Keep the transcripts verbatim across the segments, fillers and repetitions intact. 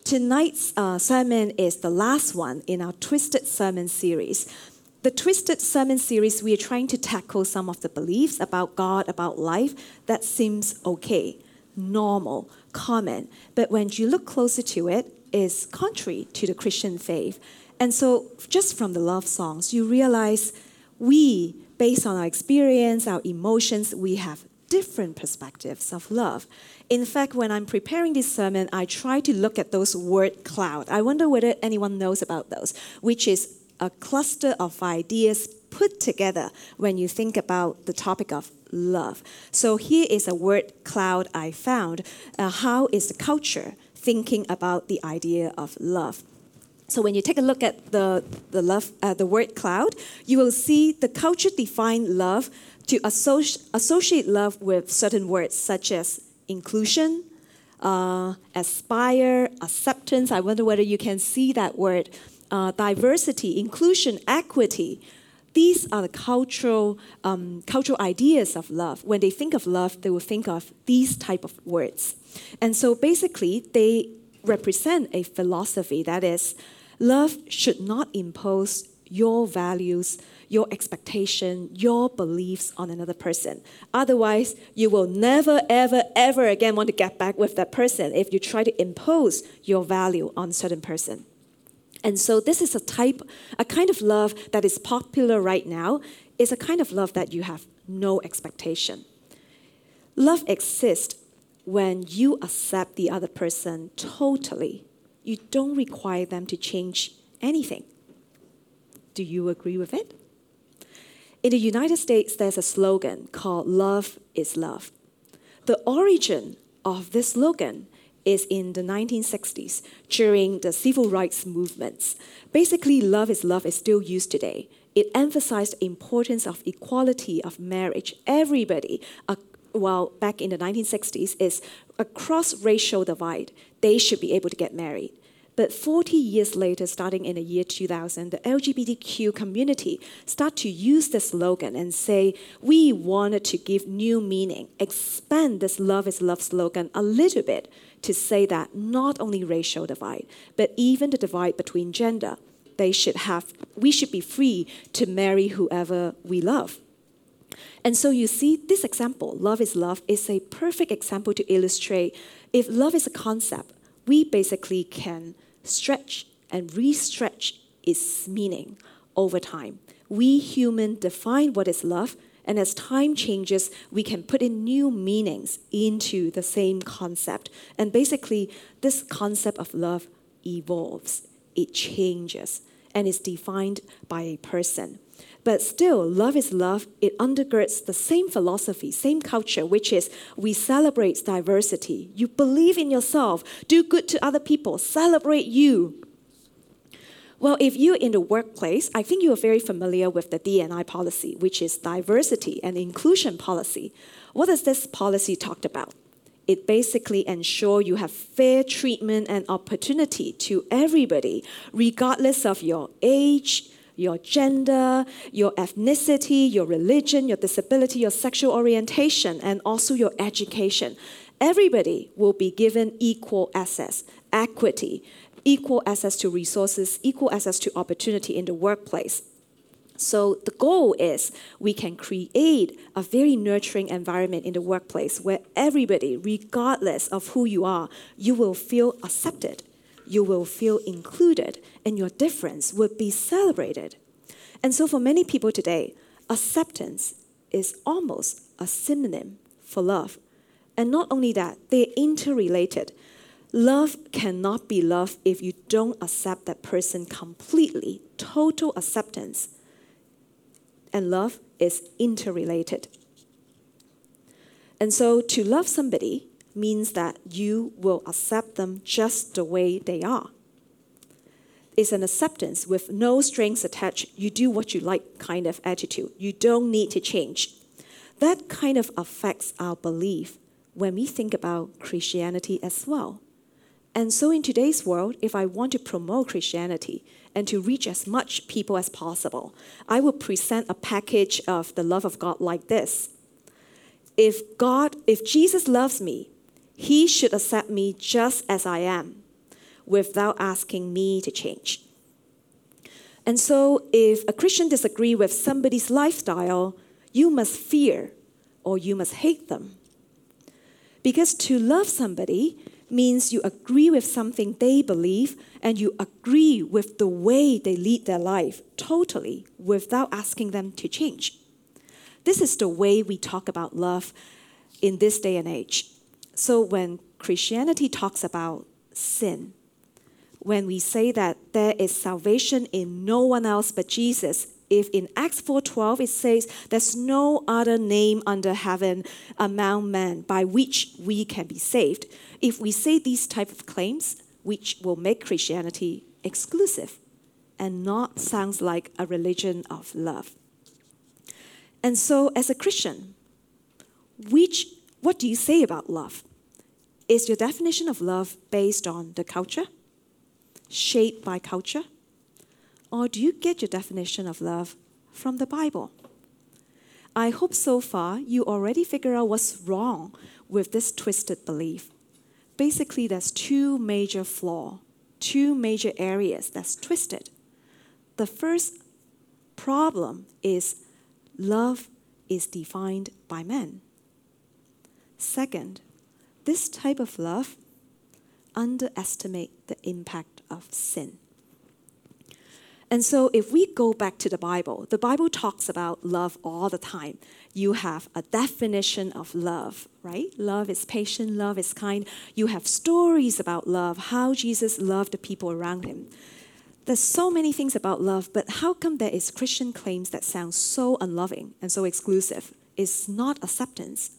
tonight's uh, sermon is the last one in our Twisted Sermon series. The Twisted Sermon series, we are trying to tackle some of the beliefs about God, about life, that seems okay, normal, common. But when you look closer to it, is contrary to the Christian faith. And so just from the love songs, you realize we, based on our experience, our emotions, we have different perspectives of love. In fact, when I'm preparing this sermon, I try to look at those word cloud. I wonder whether anyone knows about those, which is a cluster of ideas put together when you think about the topic of love. So here is a word cloud I found. Uh, how is the culture thinking about the idea of love? So when you take a look at the the love, uh, the word cloud, you will see the culture define love to associ- associate love with certain words such as inclusion, uh, aspire, acceptance. I wonder whether you can see that word. Uh, diversity, inclusion, equity. These are the cultural um, cultural ideas of love. When they think of love, they will think of these type of words. And so basically, they represent a philosophy that is, love should not impose your values, your expectation, your beliefs on another person. Otherwise, you will never, ever, ever again want to get back with that person if you try to impose your value on a certain person. And so this is a type, a kind of love that is popular right now, is a kind of love that you have no expectation. Love exists when you accept the other person totally. You don't require them to change anything. Do you agree with it? In the United States, there's a slogan called "Love is Love." The origin of this slogan is in the nineteen sixties, during the civil rights movements. Basically, love is love is still used today. It emphasized the importance of equality of marriage. Everybody, uh, well, back in the nineteen sixties, is across racial divide. They should be able to get married. But forty years later, starting in the year two thousand, the L G B T Q community start to use the slogan and say, we wanted to give new meaning, expand this love is love slogan a little bit to say that not only racial divide, but even the divide between gender, they should have, we should be free to marry whoever we love. And so you see this example, love is love, is a perfect example to illustrate if love is a concept, we basically can stretch and re-stretch its meaning over time. We humans define what is love, and as time changes, we can put in new meanings into the same concept. And basically, this concept of love evolves, it changes, and is defined by a person. But still, love is love. It undergirds the same philosophy, same culture, which is we celebrate diversity. You believe in yourself, do good to other people, celebrate you. Well, if you're in the workplace, I think you are very familiar with the D and I policy, which is diversity and inclusion policy. What does this policy talk about? It basically ensures you have fair treatment and opportunity to everybody, regardless of your age, your gender, your ethnicity, your religion, your disability, your sexual orientation, and also your education. Everybody will be given equal access, equity, equal access to resources, equal access to opportunity in the workplace. So the goal is we can create a very nurturing environment in the workplace where everybody, regardless of who you are, you will feel accepted, you will feel included, and your difference will be celebrated. And so for many people today, acceptance is almost a synonym for love. And not only that, they're interrelated. Love cannot be love if you don't accept that person completely, total acceptance. And love is interrelated. And so to love somebody means that you will accept them just the way they are. It's an acceptance with no strings attached. You do what you like kind of attitude. You don't need to change. That kind of affects our belief when we think about Christianity as well. And so in today's world, if I want to promote Christianity and to reach as much people as possible, I will present a package of the love of God like this. If God, if Jesus loves me, he should accept me just as I am. without asking me to change. And so if a Christian disagrees with somebody's lifestyle, you must fear or you must hate them. Because to love somebody means you agree with something they believe and you agree with the way they lead their life totally without asking them to change. This is the way we talk about love in this day and age. So when Christianity talks about sin, when we say that there is salvation in no one else but Jesus, if in Acts four twelve it says there's no other name under heaven among men by which we can be saved, if we say these type of claims, which will make Christianity exclusive and not sounds like a religion of love. And so as a Christian, which what do you say about love? Is your definition of love based on the culture, shaped by culture? Or do you get your definition of love from the Bible? I hope so far you already figure out what's wrong with this twisted belief. Basically, there's two major flaws, two major areas that's twisted. The first problem is love is defined by men. Second, this type of love underestimates the impact of sin. And so if we go back to the Bible, the Bible talks about love all the time. You have a definition of love, right? Love is patient, love is kind. You have stories about love, how Jesus loved the people around him. There's so many things about love, but how come there is Christian claims that sound so unloving and so exclusive? It's not acceptance.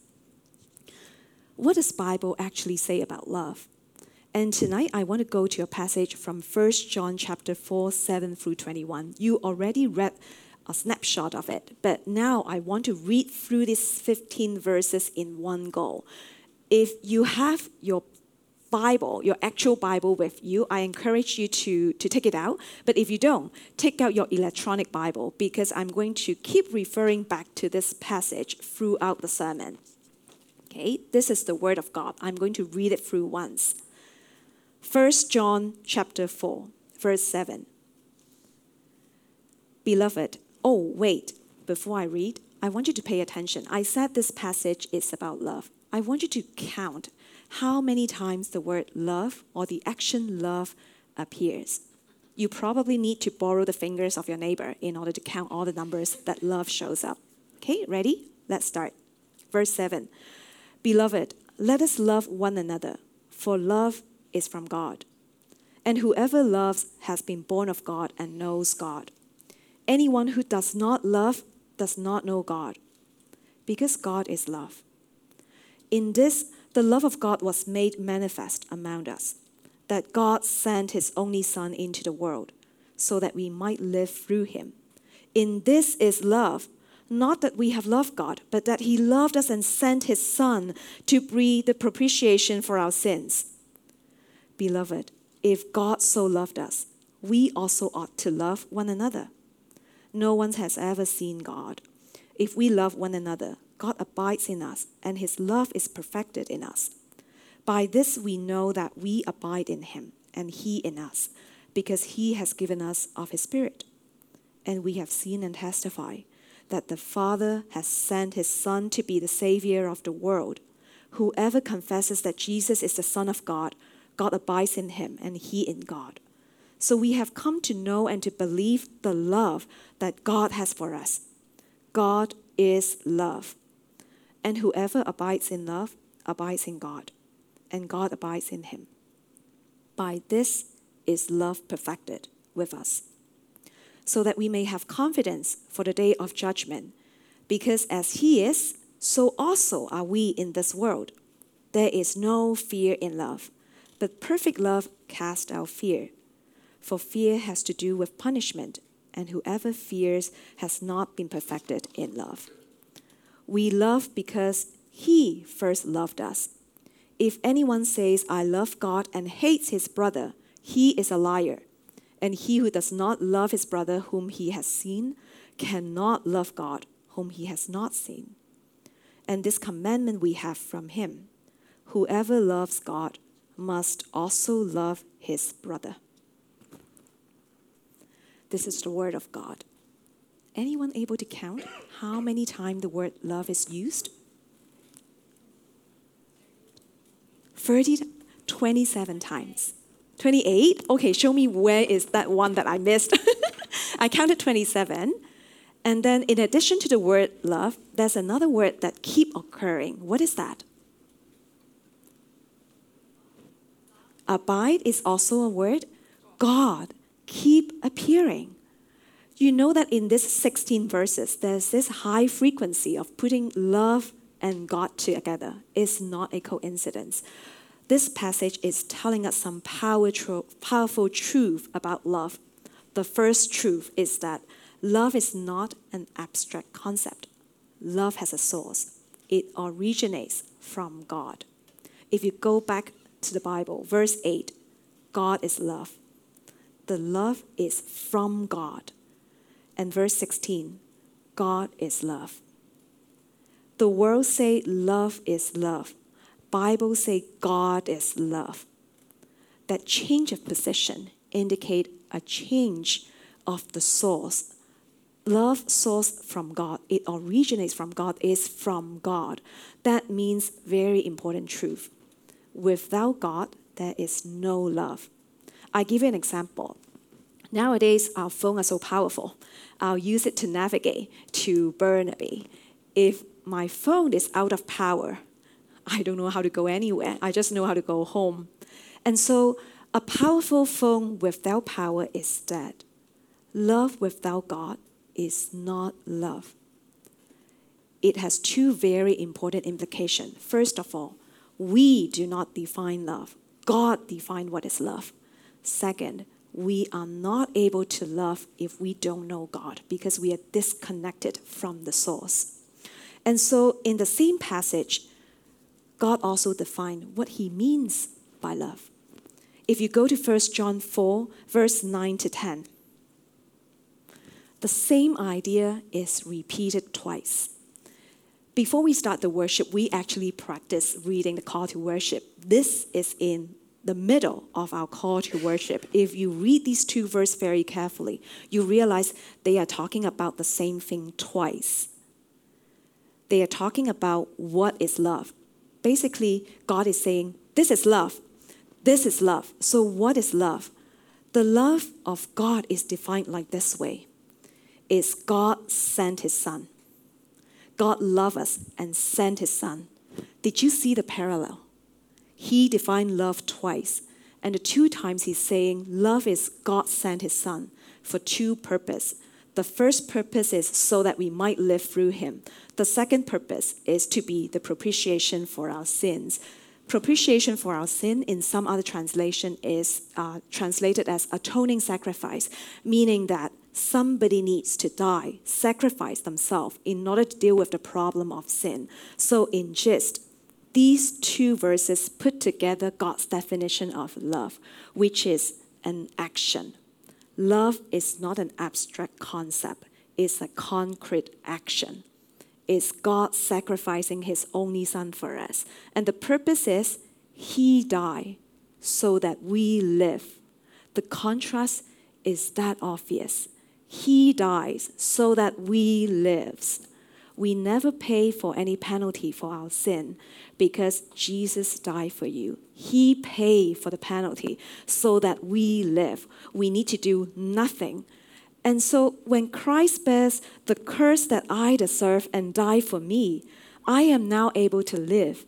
What does the Bible actually say about love? And tonight, I want to go to a passage from First John chapter four, seven through twenty-one. You already read a snapshot of it, but now I want to read through these fifteen verses in one go. If you have your Bible, your actual Bible with you, I encourage you to, to take it out. But if you don't, take out your electronic Bible because I'm going to keep referring back to this passage throughout the sermon. Okay, this is the Word of God. I'm going to read it through once. First John chapter four, verse seven. Beloved, oh, wait, before I read, I want you to pay attention. I said this passage is about love. I want you to count how many times the word love or the action love appears. You probably need to borrow the fingers of your neighbor in order to count all the numbers that love shows up. Okay, ready? Let's start. Verse seven. Beloved, let us love one another, for love is from God. And whoever loves has been born of God and knows God. Anyone who does not love does not know God, because God is love. In this, the love of God was made manifest among us, that God sent his only Son into the world, so that we might live through him. In this is love, not that we have loved God, but that he loved us and sent his Son to be the propitiation for our sins. Beloved, if God so loved us, we also ought to love one another. No one has ever seen God. If we love one another, God abides in us, and his love is perfected in us. By this we know that we abide in him, and he in us, because he has given us of his Spirit. And we have seen and testify that the Father has sent his Son to be the Savior of the world. Whoever confesses that Jesus is the Son of God, God abides in him, and he in God. So we have come to know and to believe the love that God has for us. God is love. And whoever abides in love abides in God, and God abides in him. By this is love perfected with us, so that we may have confidence for the day of judgment, because as he is, so also are we in this world. There is no fear in love, but perfect love casts out fear. For fear has to do with punishment, and whoever fears has not been perfected in love. We love because he first loved us. If anyone says, I love God and hates his brother, he is a liar. And he who does not love his brother whom he has seen cannot love God whom he has not seen. And this commandment we have from him: whoever loves God must also love his brother. This is the word of God. Anyone able to count how many times the word love is used? thirty, twenty-seven times. twenty-eight? Okay, show me where is that one that I missed. I counted twenty-seven. And then in addition to the word love, there's another word that keep occurring. What is that? Abide is also a word. God keep appearing. You know that in this sixteen verses, there's this high frequency of putting love and God together. It's not a coincidence. This passage is telling us some power tro- powerful truth about love. The first truth is that love is not an abstract concept. Love has a source. It originates from God. If you go back to the Bible, verse eight, God is love. The love is from God. And verse sixteen, God is love. The world say love is love. Bible say God is love. That change of position indicate a change of the source. Love source from God. It originates from God, is from God. That means very important truth. Without God, there is no love. I give you an example. Nowadays, our phones are so powerful. I'll use it to navigate to Burnaby. If my phone is out of power, I don't know how to go anywhere. I just know how to go home. And so a powerful phone without power is dead. Love without God is not love. It has two very important implications. First of all, we do not define love. God defined what is love. Second, we are not able to love if we don't know God because we are disconnected from the source. And so in the same passage, God also defined what he means by love. If you go to First John four, verse nine to ten, the same idea is repeated twice. Before we start the worship, we actually practice reading the call to worship. This is in the middle of our call to worship. If you read these two verses very carefully, you realize they are talking about the same thing twice. They are talking about what is love. Basically, God is saying, this is love. This is love. So what is love? The love of God is defined like this way. It's God sent his son. God loved us and sent his son. Did you see the parallel? He defined love twice. And the two times he's saying love is God sent his son for two purposes. The first purpose is so that we might live through him. The second purpose is to be the propitiation for our sins. Propitiation for our sin in some other translation is uh, translated as atoning sacrifice, meaning that somebody needs to die, sacrifice themselves in order to deal with the problem of sin. So in gist, these two verses put together God's definition of love, which is an action. Love is not an abstract concept. It's a concrete action. It's God sacrificing his only son for us. And the purpose is he died so that we live. The contrast is that obvious. He dies so that we live. We never pay for any penalty for our sin because Jesus died for you. He paid for the penalty so that we live. We need to do nothing. And so when Christ bears the curse that I deserve and died for me, I am now able to live.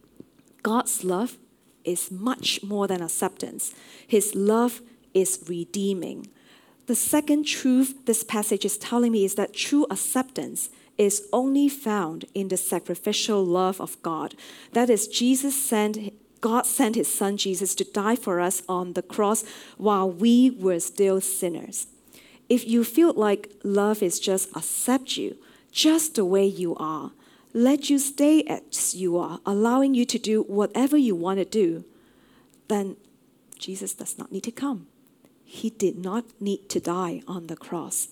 God's love is much more than acceptance. His love is redeeming. The second truth this passage is telling me is that true acceptance is only found in the sacrificial love of God. That is, Jesus sent, God sent his son Jesus to die for us on the cross while we were still sinners. If you feel like love is just accept you just the way you are, let you stay as you are, allowing you to do whatever you want to do, then Jesus does not need to come. He did not need to die on the cross.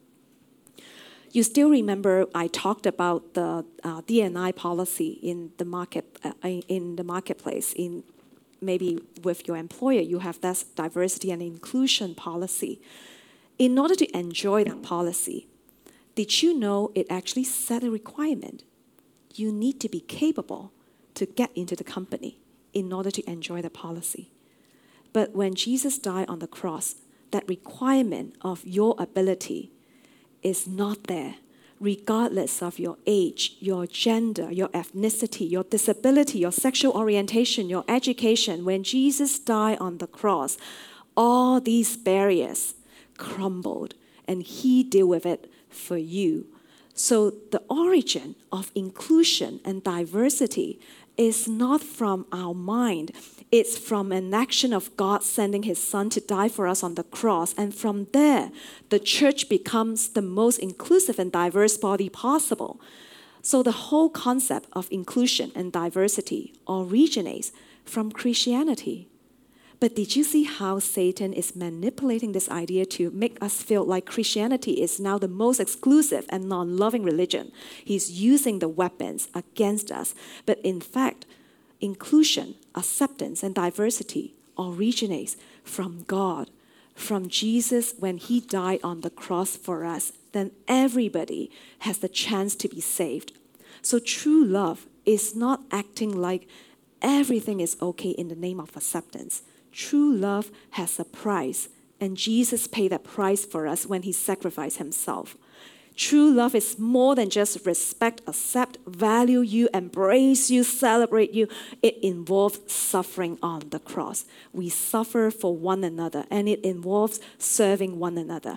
You still remember I talked about the uh, D and I policy in the market uh, in the marketplace in maybe with your employer, you have that diversity and inclusion policy. In order to enjoy that policy, did you know it actually set a requirement? You need to be capable to get into the company in order to enjoy the policy. But when Jesus died on the cross, that requirement of your ability is not there, regardless of your age, your gender, your ethnicity, your disability, your sexual orientation, your education. When Jesus died on the cross, all these barriers crumbled, and he dealt with it for you. So the origin of inclusion and diversity is not from our mind. It's from an action of God sending his son to die for us on the cross. And from there, the church becomes the most inclusive and diverse body possible. So the whole concept of inclusion and diversity originates from Christianity. But did you see how Satan is manipulating this idea to make us feel like Christianity is now the most exclusive and non-loving religion? He's using the weapons against us. But in fact, inclusion, acceptance, and diversity originates from God, from Jesus when he died on the cross for us. Then everybody has the chance to be saved. So true love is not acting like everything is okay in the name of acceptance. True love has a price, and Jesus paid that price for us when he sacrificed himself. True love is more than just respect, accept, value you, embrace you, celebrate you. It involves suffering on the cross. We suffer for one another, and it involves serving one another.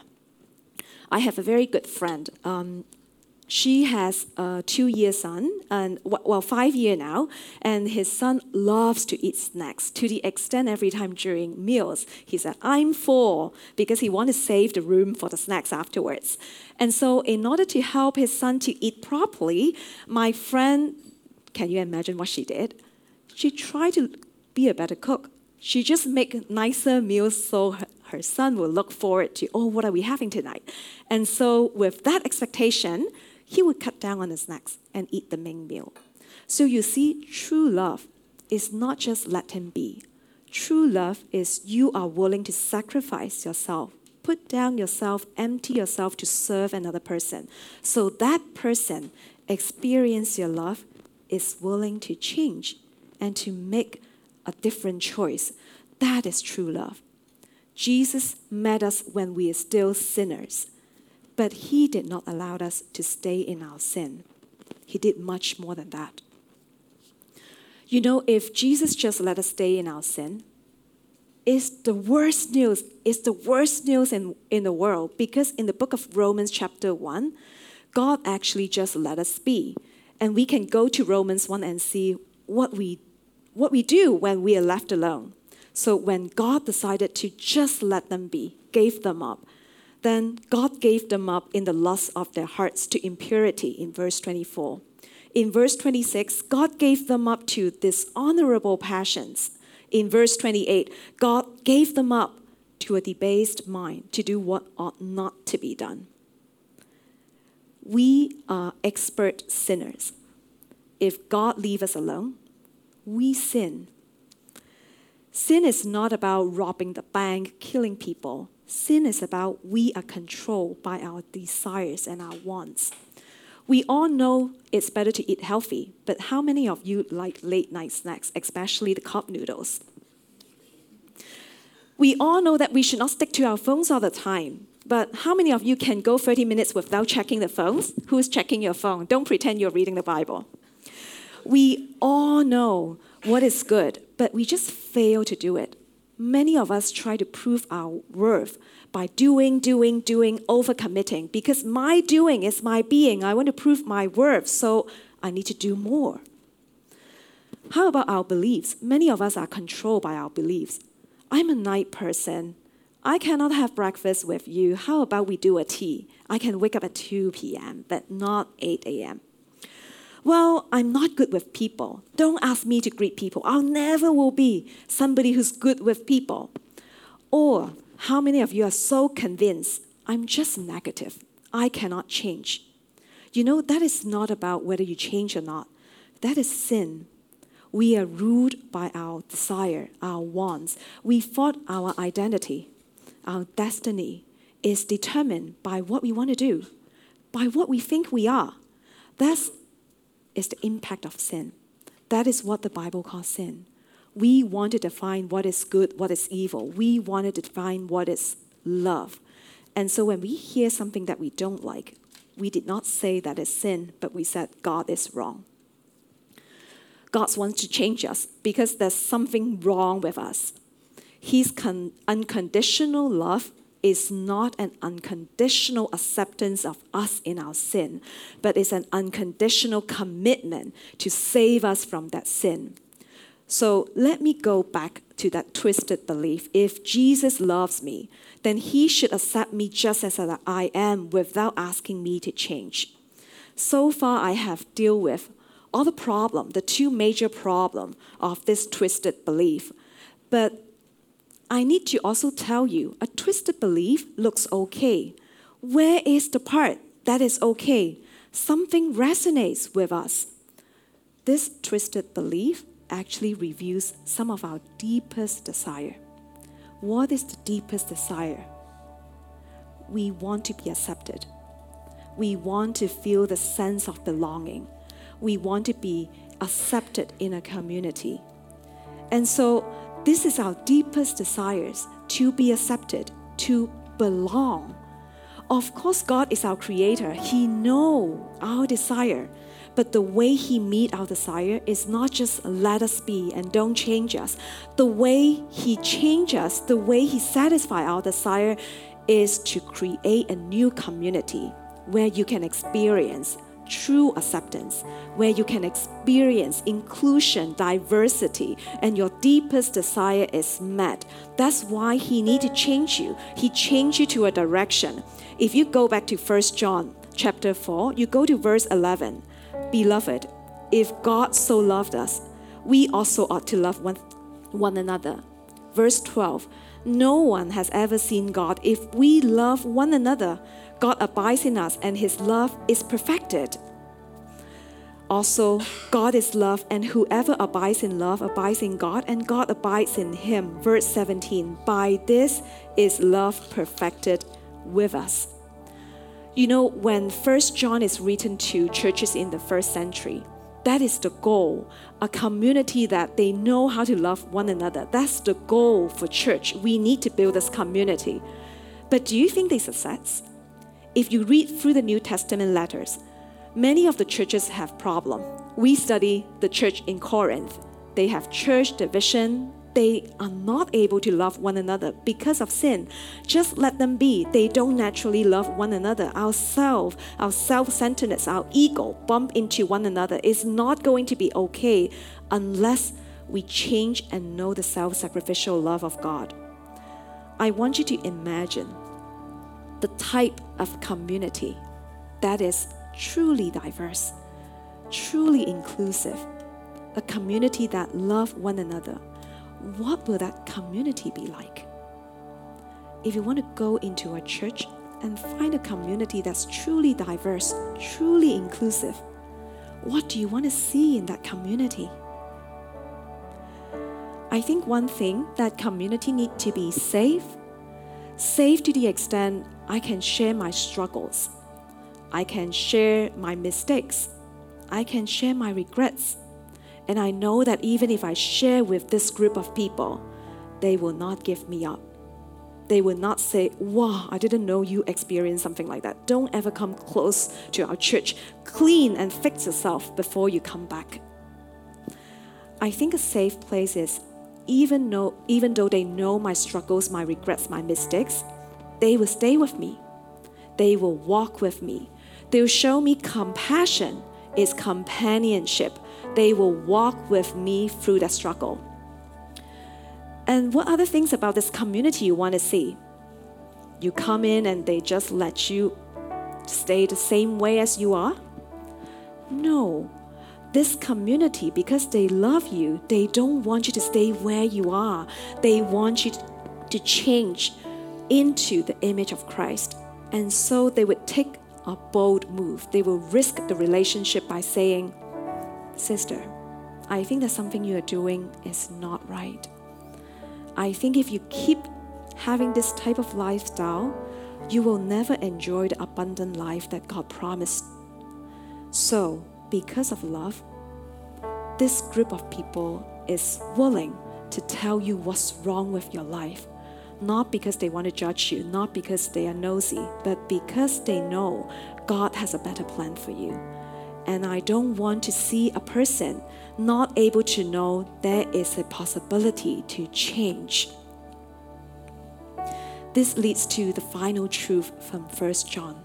I have a very good friend. Um, She has a two-year son, and well, five year now, and his son loves to eat snacks to the extent every time during meals, he said, "I'm full," because he wants to save the room for the snacks afterwards. And so in order to help his son to eat properly, my friend, can you imagine what she did? She tried to be a better cook. She just make nicer meals so her, her son will look forward to, oh, what are we having tonight? And so with that expectation, he would cut down on the snacks and eat the main meal. So you see, true love is not just let him be. True love is you are willing to sacrifice yourself, put down yourself, empty yourself to serve another person. So that person experience your love, is willing to change and to make a different choice. That is true love. Jesus met us when we are still sinners. But he did not allow us to stay in our sin. He did much more than that. You know, if Jesus just let us stay in our sin, it's the worst news. It's the worst news in, in the world, because in the book of Romans chapter one, God actually just let us be. And we can go to Romans one and see what we, what we do when we are left alone. So when God decided to just let them be, gave them up, then God gave them up in the lust of their hearts to impurity in verse twenty-four. In verse twenty-six, God gave them up to dishonorable passions. In verse twenty-eight, God gave them up to a debased mind to do what ought not to be done. We are expert sinners. If God leaves us alone, we sin. Sin is not about robbing the bank, killing people. Sin is about we are controlled by our desires and our wants. We all know it's better to eat healthy, but how many of you like late night snacks, especially the cup noodles? We all know that we should not stick to our phones all the time, but how many of you can go thirty minutes without checking the phones? Who's checking your phone? Don't pretend you're reading the Bible. We all know what is good, but we just fail to do it. Many of us try to prove our worth by doing, doing, doing, overcommitting. Because my doing is my being. I want to prove my worth, so I need to do more. How about our beliefs? Many of us are controlled by our beliefs. I'm a night person. I cannot have breakfast with you. How about we do a tea? I can wake up at two p.m., but not eight a.m. Well, I'm not good with people. Don't ask me to greet people. I'll never will be somebody who's good with people. Or how many of you are so convinced, I'm just negative. I cannot change. You know, that is not about whether you change or not. That is sin. We are ruled by our desire, our wants. We thought our identity, our destiny is determined by what we want to do, by what we think we are. That is the impact of sin. That is what the Bible calls sin. We want to define what is good, what is evil. We want to define what is love. And so when we hear something that we don't like, we did not say that is sin, but we said God is wrong. God wants to change us because there's something wrong with us. His con- unconditional love is not an unconditional acceptance of us in our sin, but it's an unconditional commitment to save us from that sin. So let me go back to that twisted belief. If Jesus loves me, then he should accept me just as I am without asking me to change. So far, I have dealt with all the problem, the two major problems of this twisted belief. But I need to also tell you, a twisted belief looks okay. Where is the part that is okay? Something resonates with us. This twisted belief actually reveals some of our deepest desire. What is the deepest desire? We want to be accepted. We want to feel the sense of belonging. We want to be accepted in a community. And so this is our deepest desires, to be accepted, to belong. Of course, God is our creator. He knows our desire. But the way he meets our desire is not just let us be and don't change us. The way he changes us, the way he satisfies our desire is to create a new community where you can experience true acceptance, where you can experience inclusion, diversity, and your deepest desire is met. That's why he needs to change you. He changed you to a direction. If you go back to First John chapter four, you go to verse eleven. Beloved, if God so loved us, we also ought to love one, one another. Verse twelve, no one has ever seen God. If we love one another, God abides in us and his love is perfected. Also, God is love, and whoever abides in love abides in God, and God abides in him. Verse seventeen, by this is love perfected with us. You know, when First John is written to churches in the first century, that is the goal, a community that they know how to love one another. That's the goal for church. We need to build this community. But do you think they success? If you read through the New Testament letters, many of the churches have problems. We study the church in Corinth. They have church division. They are not able to love one another because of sin. Just let them be. They don't naturally love one another. Our self, our self-centeredness, our ego bump into one another. It's not going to be okay unless we change and know the self-sacrificial love of God. I want you to imagine the type of community that is truly diverse, truly inclusive, a community that loves one another. What will that community be like? If you want to go into a church and find a community that's truly diverse, truly inclusive, what do you want to see in that community? I think one thing, that community needs to be safe, safe to the extent I can share my struggles. I can share my mistakes. I can share my regrets. And I know that even if I share with this group of people, they will not give me up. They will not say, wow, I didn't know you experienced something like that. Don't ever come close to our church. Clean and fix yourself before you come back. I think a safe place is, even though, even though they know my struggles, my regrets, my mistakes, they will stay with me. They will walk with me. They will show me compassion is companionship. They will walk with me through the struggle. And what other things about this community you want to see? You come in and they just let you stay the same way as you are? No. This community, because they love you, they don't want you to stay where you are. They want you to change into the image of Christ. And so they would take a bold move. They will risk the relationship by saying, sister, I think that something you are doing is not right. I think if you keep having this type of lifestyle, you will never enjoy the abundant life that God promised. So, because of love, this group of people is willing to tell you what's wrong with your life. Not because they want to judge you, not because they are nosy, but because they know God has a better plan for you. And I don't want to see a person not able to know there is a possibility to change. This leads to the final truth from First John.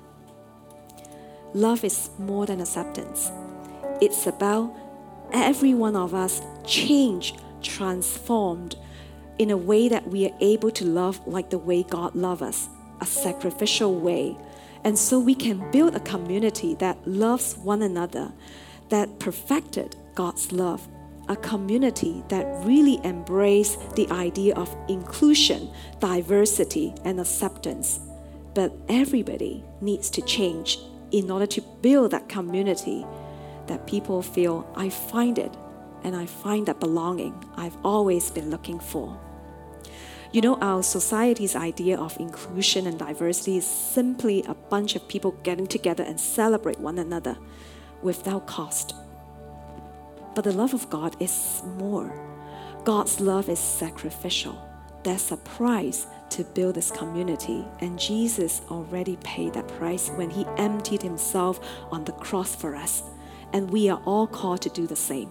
Love is more than acceptance. It's about every one of us changed, transformed in a way that we are able to love like the way God loves us, a sacrificial way. And so we can build a community that loves one another, that perfected God's love, a community that really embraces the idea of inclusion, diversity, and acceptance. But everybody needs to change in order to build that community that people feel, I find it, and I find that belonging I've always been looking for. You know, our society's idea of inclusion and diversity is simply a bunch of people getting together and celebrate one another without cost. But the love of God is more. God's love is sacrificial. There's a price to build this community, and Jesus already paid that price when he emptied himself on the cross for us, and we are all called to do the same.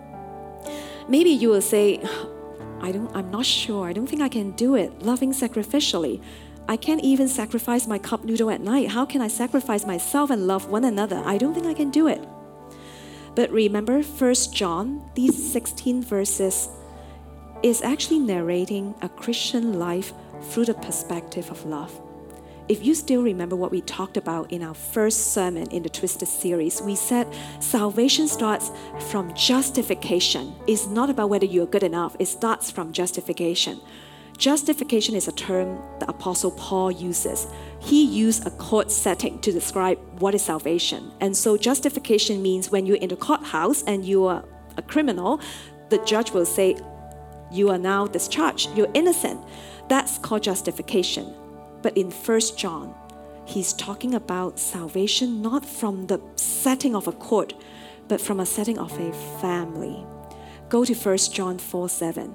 Maybe you will say, I don't, I'm not sure, I don't think I can do it, loving sacrificially. I can't even sacrifice my cup noodle at night. How can I sacrifice myself and love one another? I don't think I can do it. But remember, First John, these sixteen verses, is actually narrating a Christian life through the perspective of love. If you still remember what we talked about in our first sermon in the Twisted series, we said salvation starts from justification. It's not about whether you're good enough. It starts from justification. Justification is a term the Apostle Paul uses. He used a court setting to describe what is salvation. And so justification means when you're in the courthouse and you are a criminal, the judge will say, you are now discharged, you're innocent. That's called justification. But in First John, he's talking about salvation not from the setting of a court, but from a setting of a family. Go to First John four seven.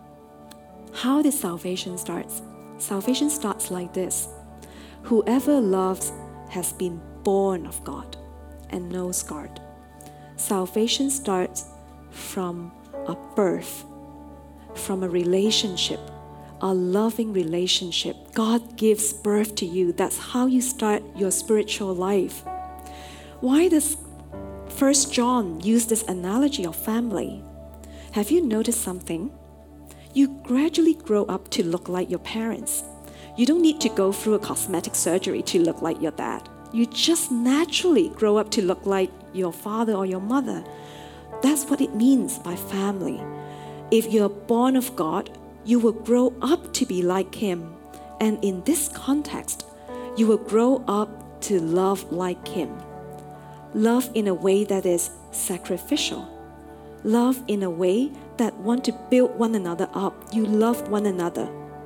How did salvation start? Salvation starts like this. Whoever loves has been born of God and knows God. Salvation starts from a birth, from a relationship, a loving relationship. God gives birth to you. That's how you start your spiritual life. Why does First John use this analogy of family? Have you noticed something? You gradually grow up to look like your parents. You don't need to go through a cosmetic surgery to look like your dad. You just naturally grow up to look like your father or your mother. That's what it means by family. If you're born of God, you will grow up to be like him. And in this context, you will grow up to love like him. Love in a way that is sacrificial. Love in a way that want to build one another up. You love one another.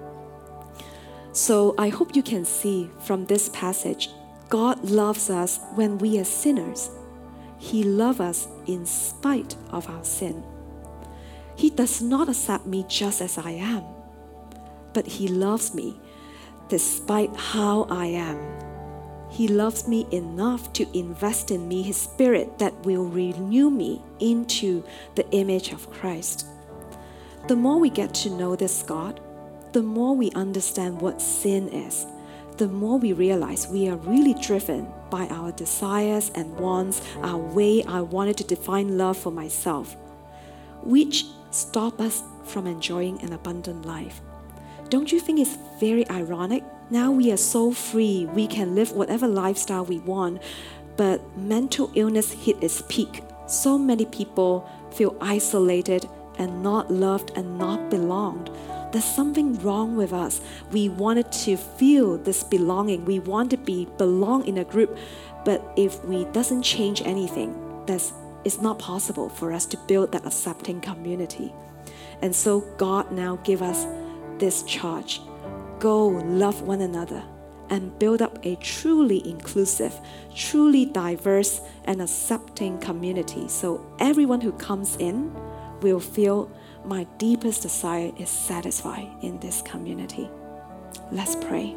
So I hope you can see from this passage, God loves us when we are sinners. He loves us in spite of our sin. He does not accept me just as I am, but he loves me despite how I am. He loves me enough to invest in me his spirit that will renew me into the image of Christ. The more we get to know this God, the more we understand what sin is, the more we realize we are really driven by our desires and wants, our way I wanted to define love for myself, which stop us from enjoying an abundant life. Don't you think it's very ironic? Now we are so free, we can live whatever lifestyle we want, but mental illness hit its peak. So many people feel isolated and not loved and not belonged. There's something wrong with us. We wanted to feel this belonging. We want to be belong in a group, but if we doesn't change anything, there's it's not possible for us to build that accepting community. And so God now give us this charge. Go love one another and build up a truly inclusive, truly diverse and accepting community. So everyone who comes in will feel my deepest desire is satisfied in this community. Let's pray.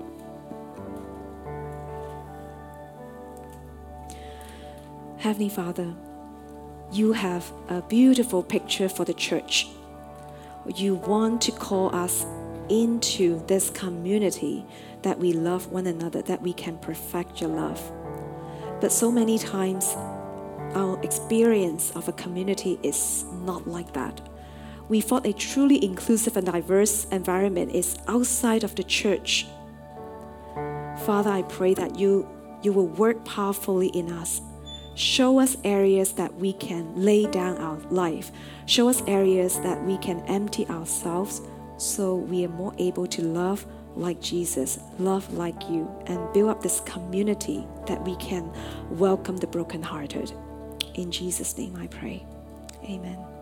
Heavenly Father, you have a beautiful picture for the church. You want to call us into this community that we love one another, that we can perfect your love. But so many times, our experience of a community is not like that. We thought a truly inclusive and diverse environment is outside of the church. Father, I pray that you, you will work powerfully in us. Show us areas that we can lay down our life. Show us areas that we can empty ourselves so we are more able to love like Jesus, love like you, and build up this community that we can welcome the brokenhearted. In Jesus' name I pray. Amen.